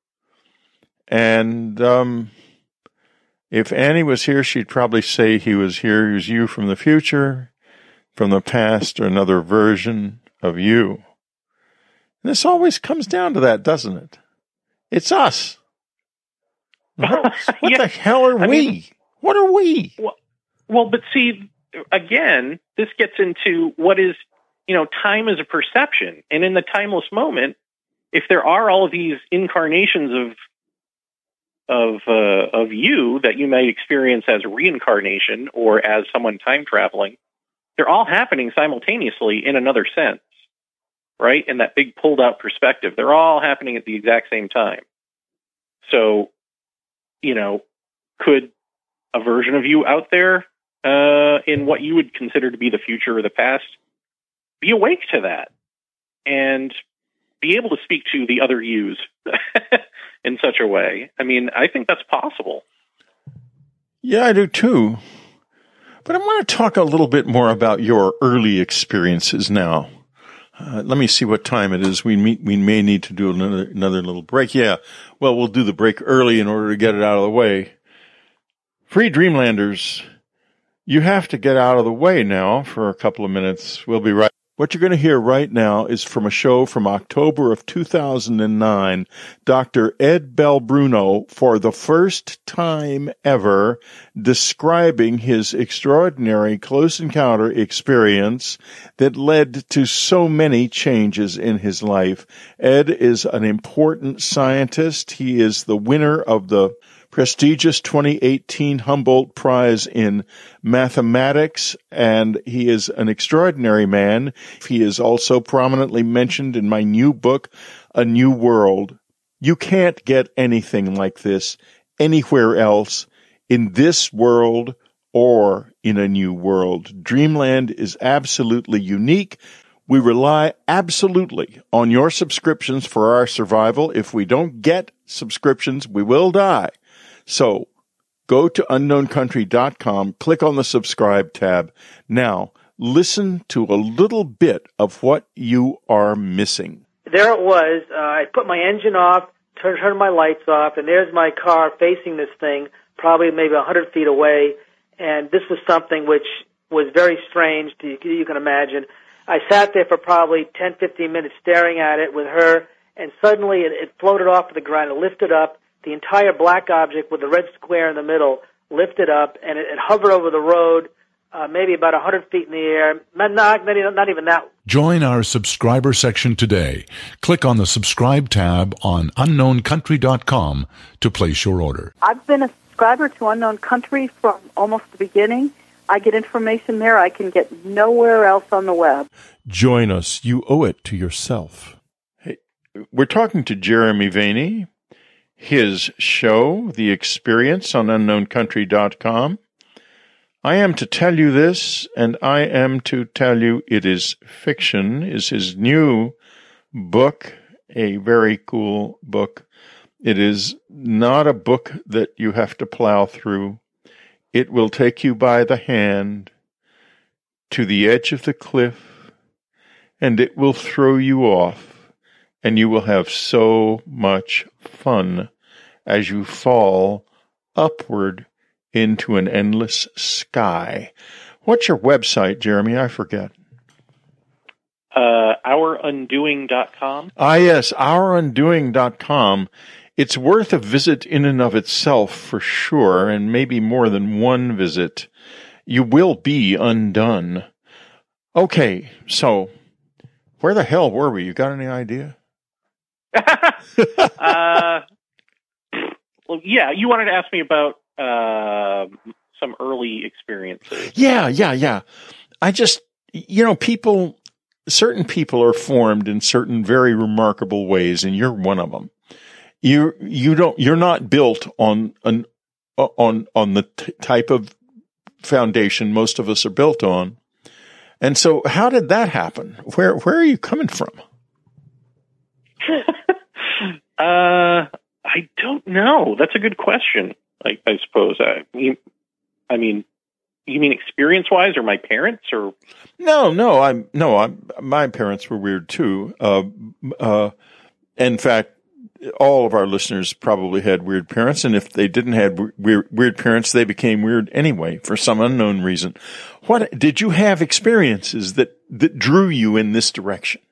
And um, if Annie was here, she'd probably say he was here. He was you from the future, from the past, or another version of you. And this always comes down to that, doesn't it? It's us. What, what yeah. the hell are I we? Mean, what are we? Well, well, but see, again, this gets into what is, you know, time is a perception. And in the timeless moment, if there are all of these incarnations of of uh, of you that you may experience as reincarnation or as someone time traveling, they're all happening simultaneously in another sense, right? In that big pulled out perspective, they're all happening at the exact same time. So, you know, could a version of you out there uh, in what you would consider to be the future or the past be awake to that and be able to speak to the other yous in such a way? I mean, I think that's possible. Yeah, I do too. But I want to talk a little bit more about your early experiences now. Uh, let me see what time it is. We meet, we may need to do another, another little break. Yeah. Well, we'll do the break early in order to get it out of the way. Free Dreamlanders, you have to get out of the way now for a couple of minutes. We'll be right. What you're going to hear right now is from a show from October of two thousand nine. Doctor Ed Belbruno, for the first time ever, describing his extraordinary close encounter experience that led to so many changes in his life. Ed is an important scientist. He is the winner of the prestigious twenty eighteen Humboldt Prize in Mathematics, and he is an extraordinary man. He is also prominently mentioned in my new book, A New World. You can't get anything like this anywhere else in this world or in a new world. Dreamland is absolutely unique. We rely absolutely on your subscriptions for our survival. If we don't get subscriptions, we will die. So go to unknown country dot com, click on the subscribe tab. Now, listen to a little bit of what you are missing. There it was. Uh, I put my engine off, turned turn my lights off, and there's my car facing this thing, probably maybe one hundred feet away. And this was something which was very strange, to, you can imagine. I sat there for probably ten, fifteen minutes staring at it with her, and suddenly it, it floated off of the ground. It lifted up. The entire black object with the red square in the middle lifted up, and it, it hovered over the road, uh, maybe about one hundred feet in the air. Not, not, not even that. Join our subscriber section today. Click on the subscribe tab on unknown country dot com to place your order. I've been a subscriber to Unknown Country from almost the beginning. I get information there I can get nowhere else on the web. Join us. You owe it to yourself. Hey, we're talking to Jeremy Vaeni. His show, The Experience, on unknown country dot com. I am to tell you this, and I am to tell you it is fiction, is his new book, a very cool book. It is not a book that you have to plow through. It will take you by the hand to the edge of the cliff, and it will throw you off. And you will have so much fun as you fall upward into an endless sky. What's your website, Jeremy? I forget. Uh, our undoing dot com. Ah, yes, our undoing dot com. It's worth a visit in and of itself, for sure, and maybe more than one visit. You will be undone. Okay, so where the hell were we? You got any idea? uh, well, yeah, you wanted to ask me about uh, some early experiences. Yeah, yeah, yeah. I just, you know, people, certain people are formed in certain very remarkable ways, and you're one of them. You, you don't, you're not built on an, on, on the t- type of foundation most of us are built on. And so how did that happen? Where where are you coming from? uh, I don't know. That's a good question. I, I suppose. I, you, I mean, you mean experience-wise, or my parents, or? No, no. I'm no. I'm. My parents were weird too. Uh, uh, in fact, all of our listeners probably had weird parents, and if they didn't have weird weird parents, they became weird anyway for some unknown reason. What did you have experiences that that drew you in this direction?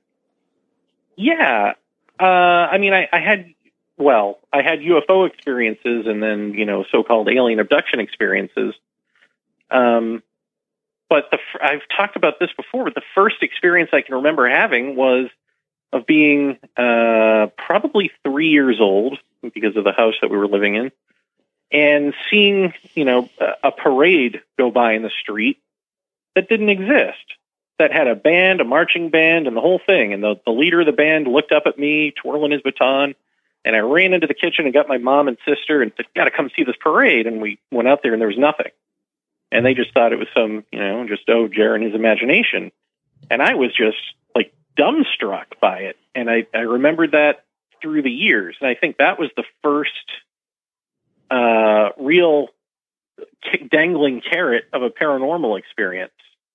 Yeah, uh, I mean, I, I had. Well, I had U F O experiences and then, you know, so-called alien abduction experiences. Um, but the, I've talked about this before, but the first experience I can remember having was of being uh, probably three years old because of the house that we were living in, and seeing, you know, a, a parade go by in the street that didn't exist, that had a band, a marching band, and the whole thing. And the, the leader of the band looked up at me, twirling his baton. And I ran into the kitchen and got my mom and sister and said, "You got to come see this parade." And we went out there and there was nothing. And they just thought it was some, you know, just, oh, Jer and his imagination. And I was just like dumbstruck by it. And I, I remembered that through the years. And I think that was the first uh, real dangling carrot of a paranormal experience.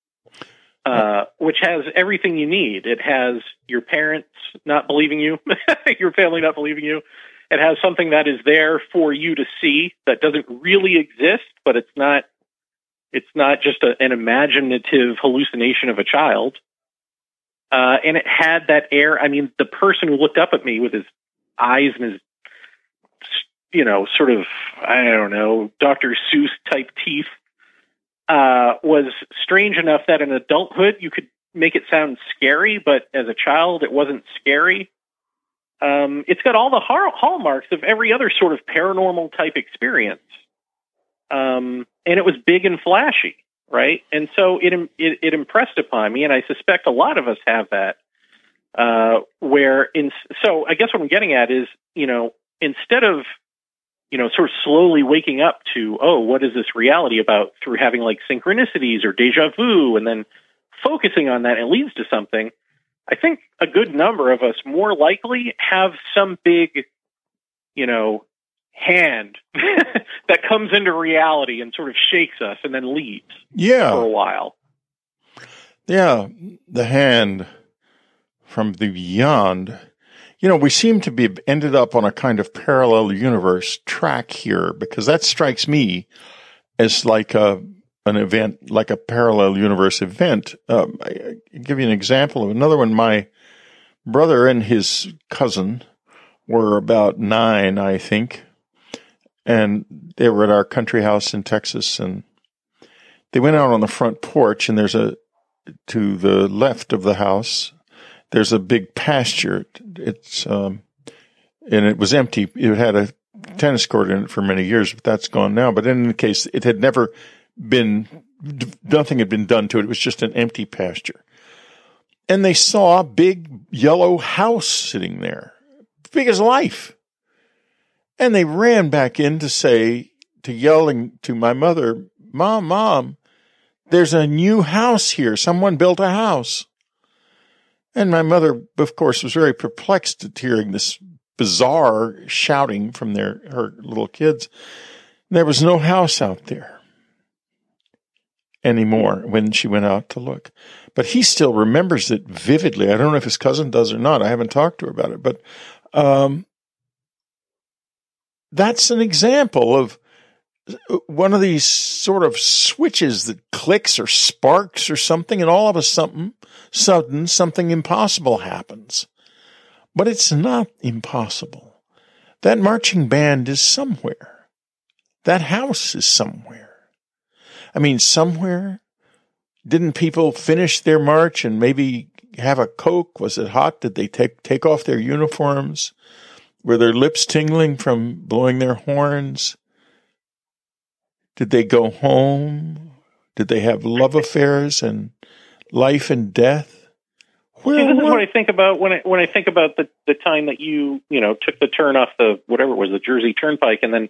Uh, which has everything you need. It has your parents not believing you, your family not believing you. It has something that is there for you to see that doesn't really exist, but it's not, it's not just a, an imaginative hallucination of a child. Uh, and it had that air. I mean, the person who looked up at me with his eyes and his, you know, sort of, I don't know, Doctor Seuss type teeth, Uh, was strange enough that in adulthood you could make it sound scary, but as a child it wasn't scary. Um, it's got all the har- hallmarks of every other sort of paranormal type experience, um, and it was big and flashy, right? And so it, it it impressed upon me, and I suspect a lot of us have that. Uh, where in so I guess what I'm getting at is, you know, instead of you know, sort of slowly waking up to, oh, what is this reality about, through having like synchronicities or deja vu, and then focusing on that, it leads to something. I think a good number of us more likely have some big, you know, hand that comes into reality and sort of shakes us and then leaves yeah. for a while. Yeah, the hand from the beyond. You know, we seem to be ended up on a kind of parallel universe track here, because that strikes me as like a an event, like a parallel universe event. Um, I, I'll give you an example of another one. My brother and his cousin were about nine, I think, and they were at our country house in Texas, and they went out on the front porch, and there's a, to the left of the house, there's a big pasture. It's, um, and it was empty. It had a tennis court in it for many years, but that's gone now. But in any case, it had never been, nothing had been done to it. It was just an empty pasture. And they saw a big yellow house sitting there, big as life. And they ran back in to say, to yelling to my mother, "Mom, Mom, there's a new house here. Someone built a house." And my mother, of course, was very perplexed at hearing this bizarre shouting from their her little kids. There was no house out there anymore when she went out to look. But he still remembers it vividly. I don't know if his cousin does or not. I haven't talked to her about it. But um, that's an example of one of these sort of switches that clicks or sparks or something, and all of a sudden, sudden something impossible happens. But it's not impossible. That marching band is somewhere. That house is somewhere. I mean, somewhere. Didn't people finish their march and maybe have a Coke? Was it hot? Did they take take off their uniforms? Were their lips tingling from blowing their horns? Did they go home? Did they have love affairs and life and death? Well, See, this is what I think about when I when I think about the, the time that you you know took the turn off the whatever it was the Jersey Turnpike and then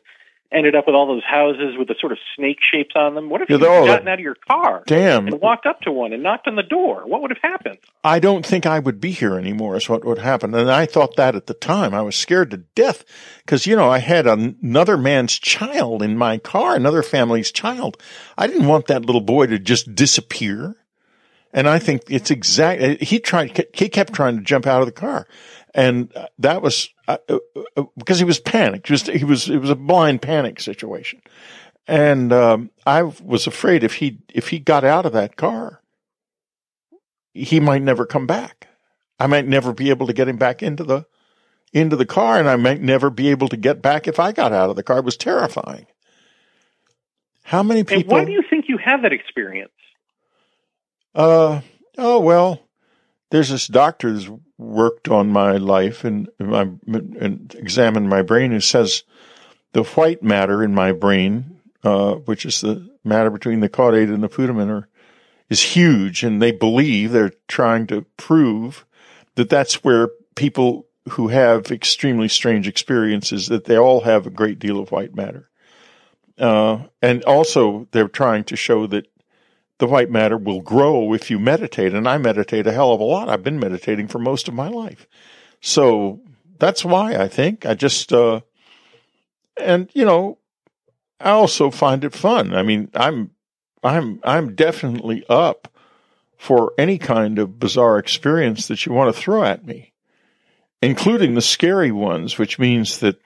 ended up with all those houses with the sort of snake shapes on them? What if Yeah, you'd they're all- gotten out of your car Damn. and walked up to one and knocked on the door? What would have happened? I don't think I would be here anymore is what would happen. And I thought that at the time. I was scared to death because, you know, I had another man's child in my car, another family's child. I didn't want that little boy to just disappear. And I think it's exact. He tried, he kept trying to jump out of the car. And that was uh, uh, because he was panicked. Just, he was, it was a blind panic situation. And, um, I was afraid if he, if he got out of that car, he might never come back. I might never be able to get him back into the, into the car, and I might never be able to get back if I got out of the car. It was terrifying. How many people? And why do you think you have that experience? Uh, oh, well, there's this doctor who's worked on my life and, my, and examined my brain who says the white matter in my brain, uh, which is the matter between the caudate and the putamen, are, is huge. And they believe, they're trying to prove that that's where people who have extremely strange experiences, that they all have a great deal of white matter. Uh, and also they're trying to show that the white matter will grow if you meditate. And I meditate a hell of a lot. I've been meditating for most of my life. So that's why I think I just, uh, and you know, I also find it fun. I mean, I'm, I'm, I'm definitely up for any kind of bizarre experience that you want to throw at me, including the scary ones, which means that,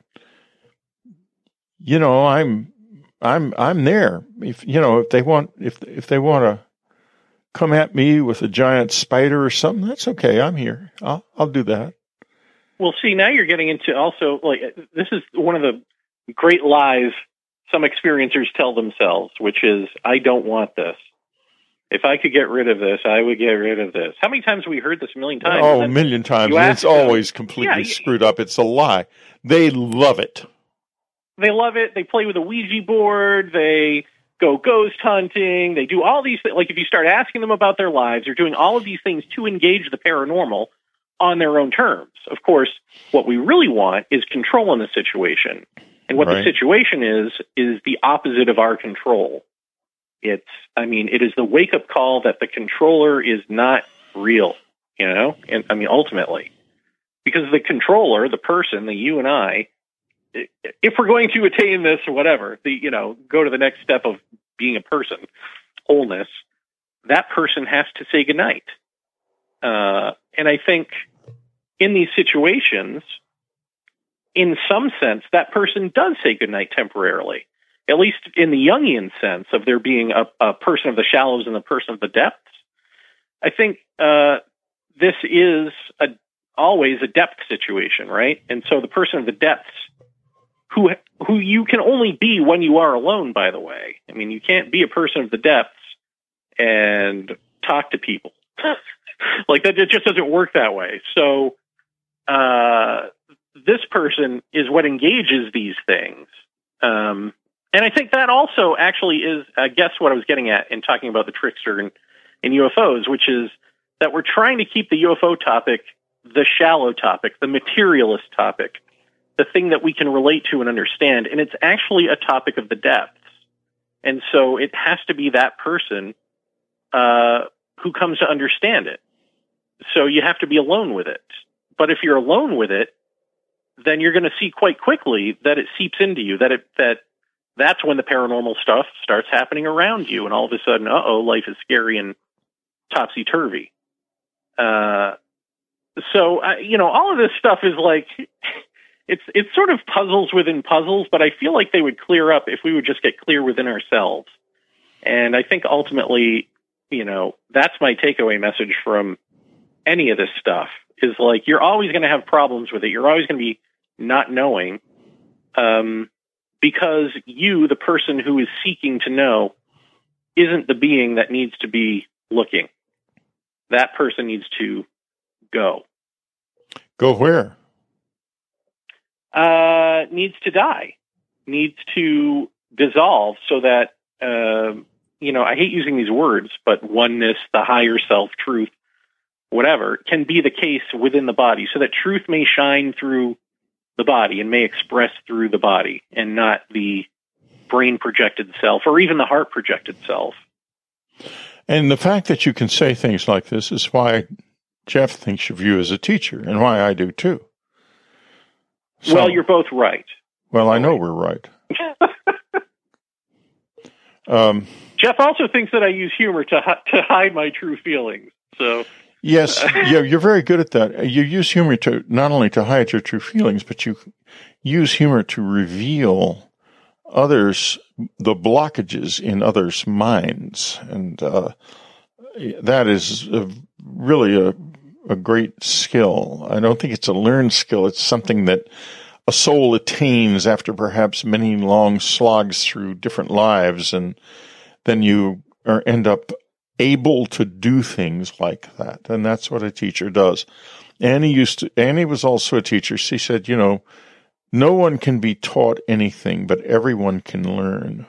you know, I'm, I'm, I'm there. If, you know, if they want, if, if they want to come at me with a giant spider or something, that's okay. I'm here. I'll, I'll do that. Well, see, now you're getting into also, like, this is one of the great lies some experiencers tell themselves, which is, I don't want this. If I could get rid of this, I would get rid of this. How many times have we heard this? A million times? Oh, a million times. And it's always completely yeah, screwed up. It's a lie. They love it. They love it. They play with a Ouija board. They go ghost hunting. They do all these things. Like, if you start asking them about their lives, they're doing all of these things to engage the paranormal on their own terms. Of course, what we really want is control in the situation. And what Right. the situation is, is the opposite of our control. It's, I mean, it is the wake-up call that the controller is not real, you know? And I mean, ultimately. Because the controller, the person, the you and I, if we're going to attain this or whatever, the, you know, go to the next step of being a person, wholeness, that person has to say goodnight. Uh, and I think in these situations, in some sense, that person does say goodnight temporarily, at least in the Jungian sense of there being a, a person of the shallows and the person of the depths. I think uh, this is a, always a depth situation, right? And so the person of the depths, who who you can only be when you are alone, by the way. I mean, you can't be a person of the depths and talk to people. Like, that, it just doesn't work that way. So uh, this person is what engages these things. Um, and I think that also actually is, I guess, what I was getting at in talking about the trickster and, and U F Os, which is that we're trying to keep the U F O topic the shallow topic, the materialist topic, the thing that we can relate to and understand. And it's actually a topic of the depths. And so it has to be that person uh, who comes to understand it. So you have to be alone with it. But if you're alone with it, then you're going to see quite quickly that it seeps into you, that it, that that's when the paranormal stuff starts happening around you. And all of a sudden, uh-oh, life is scary and topsy-turvy. Uh, so, uh, you know, all of this stuff is like, it's, it's sort of puzzles within puzzles, but I feel like they would clear up if we would just get clear within ourselves. And I think ultimately, you know, that's my takeaway message from any of this stuff, is like, you're always going to have problems with it. You're always going to be not knowing, um, because you, the person who is seeking to know, isn't the being that needs to be looking. That person needs to go. Go where? Uh, needs to die. Needs to dissolve so that, uh, you know, I hate using these words, but oneness, the higher self, truth, whatever, can be the case within the body, so that truth may shine through the body and may express through the body, and not the brain projected self or even the heart projected self. And the fact that you can say things like this is why Jeff thinks of you as a teacher, and why I do too. So, well, you're both right. Well, I know we're right. um, Jeff also thinks that I use humor to to hide my true feelings. So yes, yeah, you're very good at that. You use humor to not only to hide your true feelings, but you use humor to reveal others, the blockages in others' minds, and uh, that is a, really a a great skill. I don't think it's a learned skill. It's something that a soul attains after perhaps many long slogs through different lives, and then you are, end up able to do things like that. And that's what a teacher does. Annie used to, Annie was also a teacher. She said, you know, no one can be taught anything, but everyone can learn.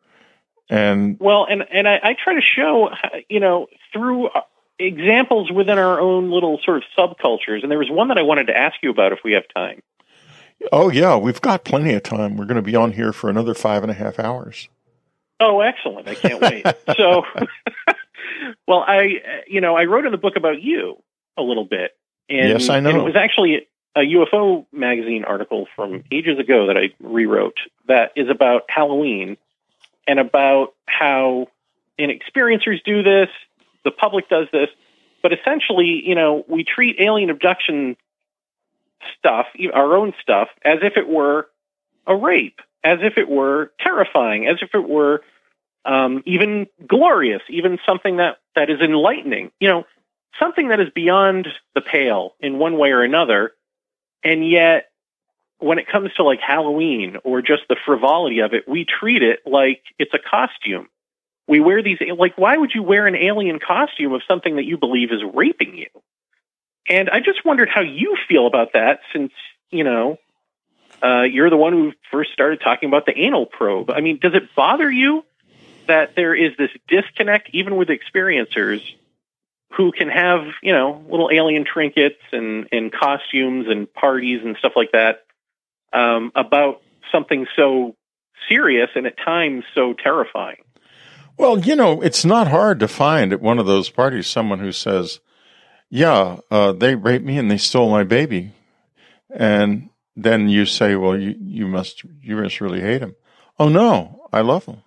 And well, and, and I, I try to show, you know, through examples within our own little sort of subcultures. And there was one that I wanted to ask you about if we have time. Oh, yeah, we've got plenty of time. We're going to be on here for another five and a half hours. Oh, excellent. I can't wait. So, well, I, you know, I wrote in the book about you a little bit. And, yes, I know. And it was actually a U F O magazine article from ages ago that I rewrote that is about Halloween and about how inexperiencers do this, the public does this, but essentially, you know, we treat alien abduction stuff, our own stuff, as if it were a rape, as if it were terrifying, as if it were um, even glorious, even something that, that is enlightening, you know, something that is beyond the pale in one way or another. And yet, when it comes to like Halloween or just the frivolity of it, we treat it like it's a costume. We wear these, like, why would you wear an alien costume of something that you believe is raping you? And I just wondered how you feel about that, since, you know, uh, you're the one who first started talking about the anal probe. I mean, does it bother you that there is this disconnect, even with experiencers who can have, you know, little alien trinkets and, and costumes and parties and stuff like that, um, about something so serious and at times so terrifying? Well, you know, it's not hard to find at one of those parties someone who says, yeah, uh, they raped me and they stole my baby. And then you say, well, you, you must, you must really hate him. Oh no, I love him.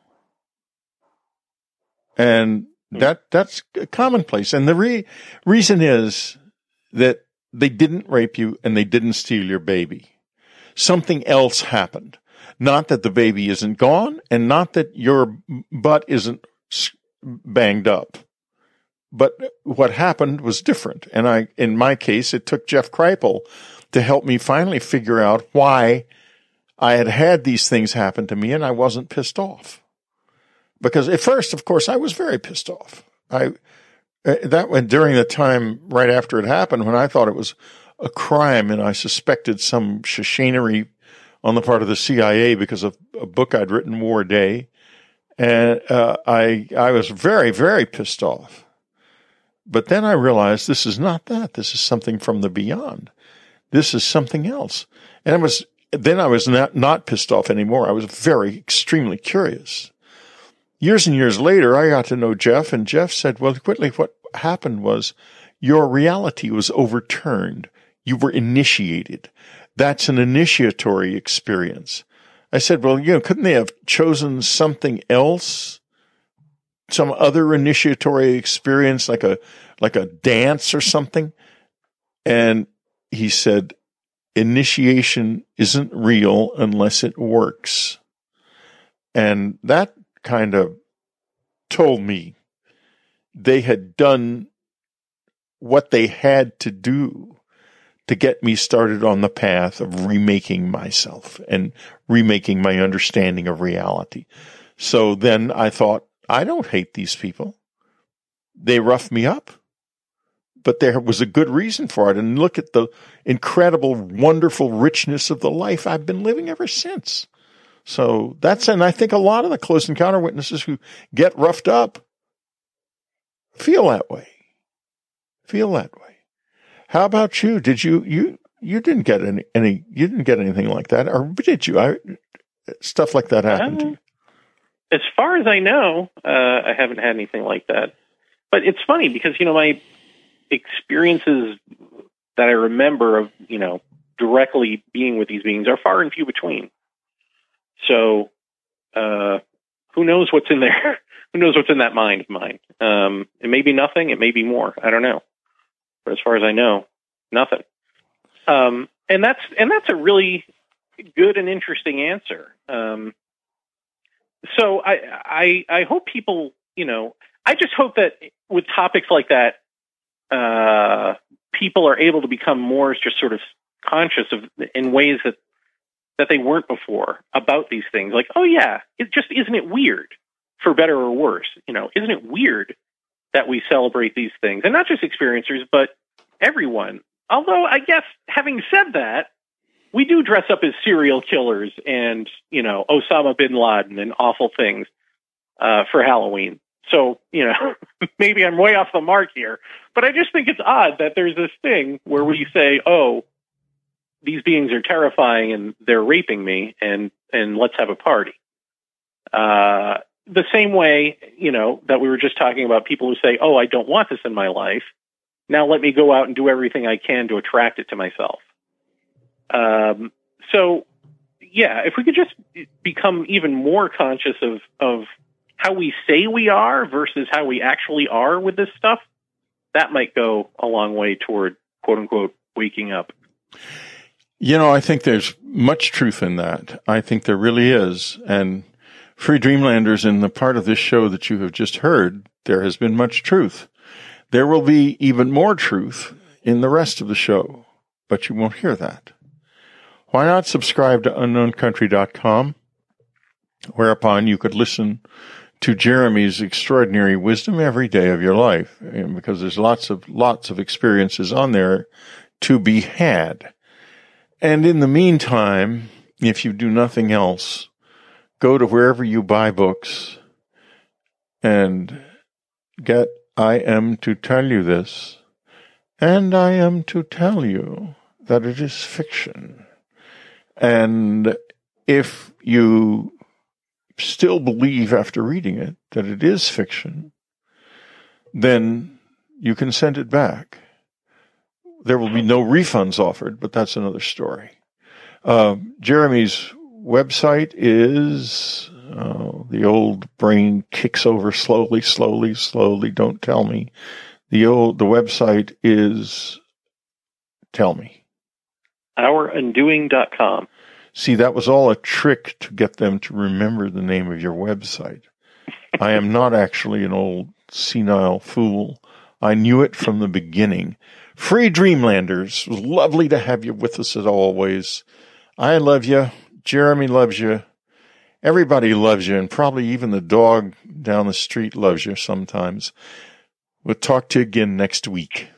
And that, that's commonplace. And the re- reason is that they didn't rape you and they didn't steal your baby. Something else happened. Not that the baby isn't gone and not that your butt isn't banged up. But what happened was different. And I, in my case, it took Jeff Kripal to help me finally figure out why I had had these things happen to me and I wasn't pissed off. Because at first, of course, I was very pissed off. I, that went during the time right after it happened when I thought it was a crime and I suspected some chicanery on the part of the C I A because of a book I'd written, War Day. And uh, I I was very, very pissed off. But then I realized this is not that. This is something from the beyond. This is something else. And I was then I was not, not pissed off anymore. I was very, extremely curious. Years and years later, I got to know Jeff, and Jeff said, well, quickly, what happened was your reality was overturned. You were initiated. That's an initiatory experience. I said, well, you know, couldn't they have chosen something else? Some other initiatory experience, like a, like a dance or something? And he said, initiation isn't real unless it works. And that kind of told me they had done what they had to do to get me started on the path of remaking myself and remaking my understanding of reality. So then I thought, I don't hate these people. They roughed me up, but there was a good reason for it. And look at the incredible, wonderful richness of the life I've been living ever since. So that's, and I think a lot of the close encounter witnesses who get roughed up feel that way, feel that way. How about you? Did you, you, you didn't get any, any, you didn't get anything like that, or did you? I, stuff like that happened uh, to you. as far as I know, uh, I haven't had anything like that. But it's funny because, you know, my experiences that I remember of, you know, directly being with these beings are far and few between. So, uh, who knows what's in there? Who knows what's in that mind of mine? Um, it may be nothing. It may be more. I don't know. But as far as I know, nothing. Um, and that's, and that's a really good and interesting answer. Um, so I, I, I hope people, you know, I just hope that with topics like that, uh, people are able to become more just sort of conscious of in ways that, that they weren't before about these things. Like, oh yeah, it just, isn't it weird, for better or worse? You know, isn't it weird that we celebrate these things? And not just experiencers, but everyone. Although I guess having said that, we do dress up as serial killers and, you know, Osama bin Laden and awful things, uh, for Halloween. So, you know, maybe I'm way off the mark here, but I just think it's odd that there's this thing where we say, oh, these beings are terrifying and they're raping me, and, and let's have a party. Uh, the same way, you know, that we were just talking about people who say, oh, I don't want this in my life. Now let me go out and do everything I can to attract it to myself. Um, so yeah, if we could just become even more conscious of, of how we say we are versus how we actually are with this stuff, that might go a long way toward, quote unquote, waking up. You know, I think there's much truth in that. I think there really is. And Free Dreamlanders, in the part of this show that you have just heard, there has been much truth. There will be even more truth in the rest of the show, but you won't hear that. Why not subscribe to unknown country dot com, whereupon you could listen to Jeremy's extraordinary wisdom every day of your life, because there's lots of, lots of experiences on there to be had. And in the meantime, if you do nothing else, go to wherever you buy books and get I Am to Tell You This, and I Am to Tell You That It Is Fiction. And if you still believe after reading it that it is fiction, then you can send it back. There will be no refunds offered, but that's another story. Uh, Jeremy's website is, uh, the old brain kicks over slowly, slowly, slowly. Don't tell me. The old, the website is, tell me. our undoing dot com. See, that was all a trick to get them to remember the name of your website. I am not actually an old senile fool. I knew it from the beginning. Free Dreamlanders, it was lovely to have you with us as always. I love you. Jeremy loves you. Everybody loves you, and probably even the dog down the street loves you sometimes. We'll talk to you again next week.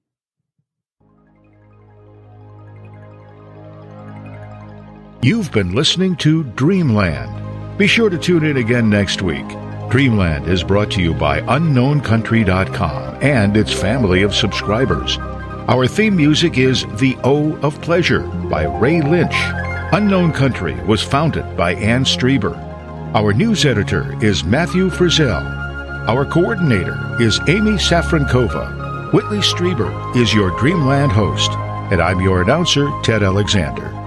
You've been listening to Dreamland. Be sure to tune in again next week. Dreamland is brought to you by unknown country dot com and its family of subscribers. Our theme music is The O of Pleasure by Ray Lynch. Unknown Country was founded by Ann Strieber. Our news editor is Matthew Frizzell. Our coordinator is Amy Safrankova. Whitley Strieber is your Dreamland host, and I'm your announcer, Ted Alexander.